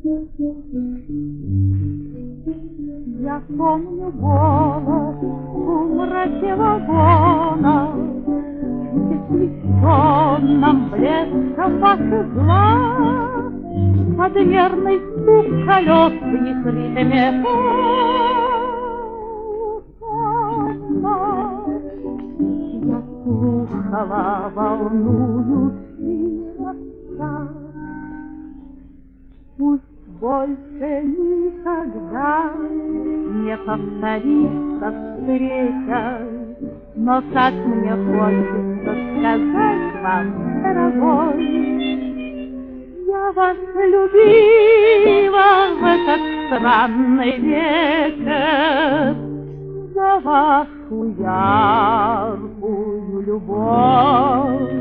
Я помню голос в мраке вагона, в освещенном блеском ваших глаз, под мерный стук колес в них ритме я слушала волнующий рассказ. Пусть больше никогда не повторится встреча, но как мне хочется сказать вам, дорогой, я вас любила в этот странный вечер за вашу яркую любовь,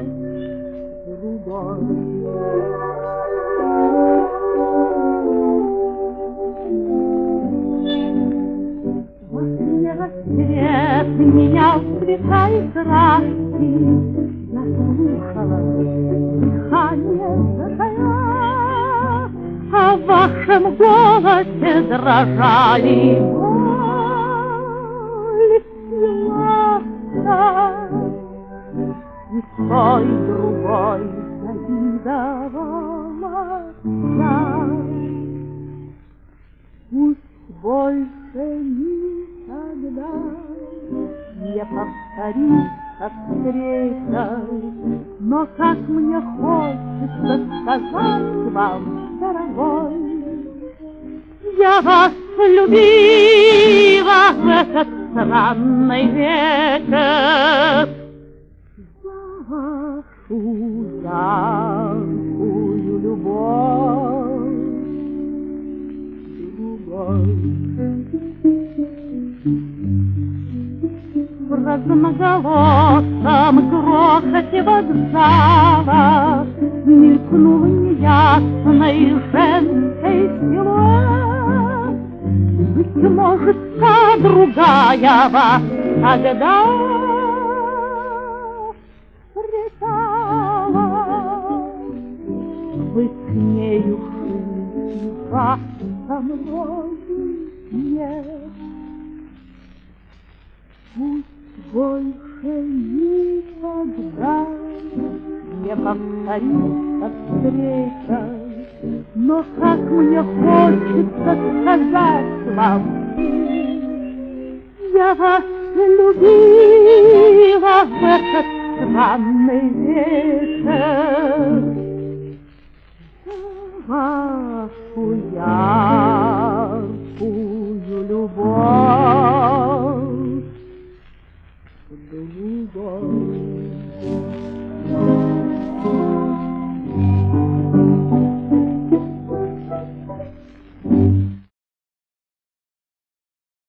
Рассвет меня увлекает краски, я слушала дыхание закая, а в вашем голосе дрожали боль и ласка, и той другой завидовала я. Пусть больше никогда не повторится встреча, но как мне хочется сказать вам, дорогой, я вас любила в этот странный вечер за вашу яркую любовь. В разноголосом грохоте вокзала мелькнул неясный женский силуэт. Быть может, та другая вас тогда встречала. Вы с нею шли, вас со мной нет. Пусть больше никогда не повторится встреча, но как мне хочется сказать вам, я вас любила в этот странный вечер за вашу яркую любовь.